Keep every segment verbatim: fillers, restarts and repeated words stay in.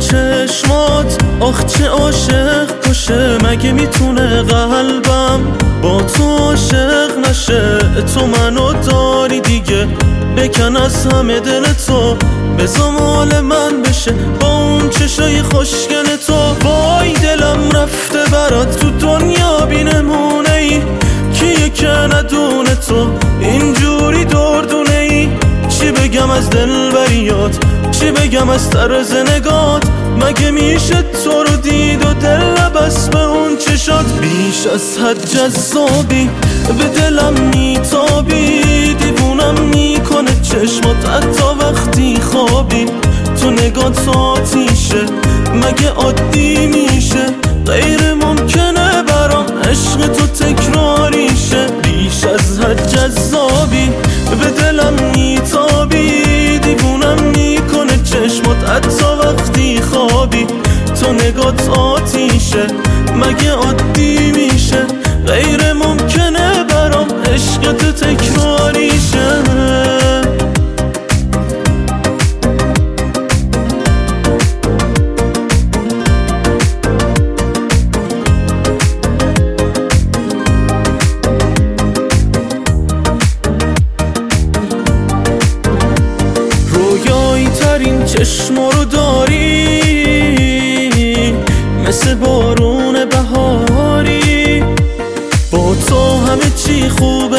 چشمات آخ چه عاشق کشه، مگه میتونه قلبم با تو عاشق نشه؟ تو منو داری دیگه، بکن از همه دل تو، بذار مال من بشه با اون چشای خوشگل تو. وای دلم رفته برات، تو دنیا بی نمونه ای، کیه که ندونه تو اینجوری دردونه ای؟ چی بگم از دلبریات، چی بگم از طرز نگات، مگه میشه تو رو دید و دل بس به اون چشات؟ بیش از حد جذابی، به دلم میتابی، دیوونم میکنه چشمات حتی وقتی خوابی. تو نگات آتیشه، مگه عادی میشه؟ غیر ممکنه برام عشق تو تکراریشه. بیش از حد جذابی، به دلم میتابی، دیوونم میکنه چشمات حتی وقتی خوابی. تو نگات آتیشه، مگه عادی میشه؟ غیر ممکنه برام عشق تو تکراریشه. ترین چشما رو داری، مثل بارون بهاری، با تو همه چی خوبه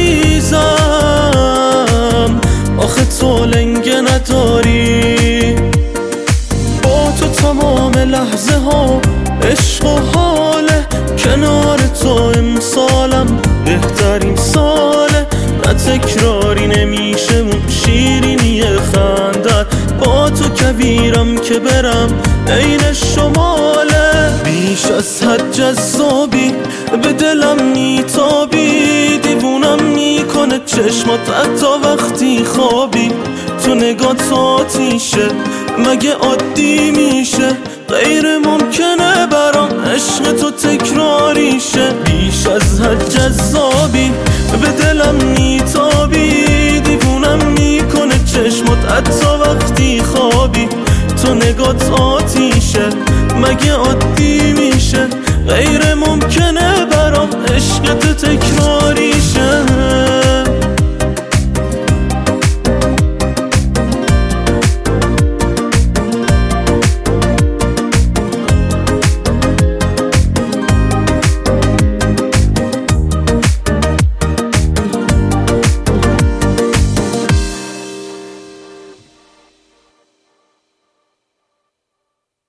عزیزم، آخه تو لنگه نداری. با تو تمام لحظه ها عشق و حاله، کنار تو امسالم بهترین ساله. نه تکراری نمیشه اون شیرینی خندت، با تو کویرم که برم عین شماله. بیش از حد جذابی، به دلم میتابی، دیوونم میکنه چشمات حتی وقتی خوابی. تو نگات آتیشه، مگه عادی میشه؟ غیر ممکنه برام عشق تو تکراریشه. بیش از حد جذابی، به دلم میتابی، دیوونم میکنه چشمات حتی وقتی خوابی. تو نگات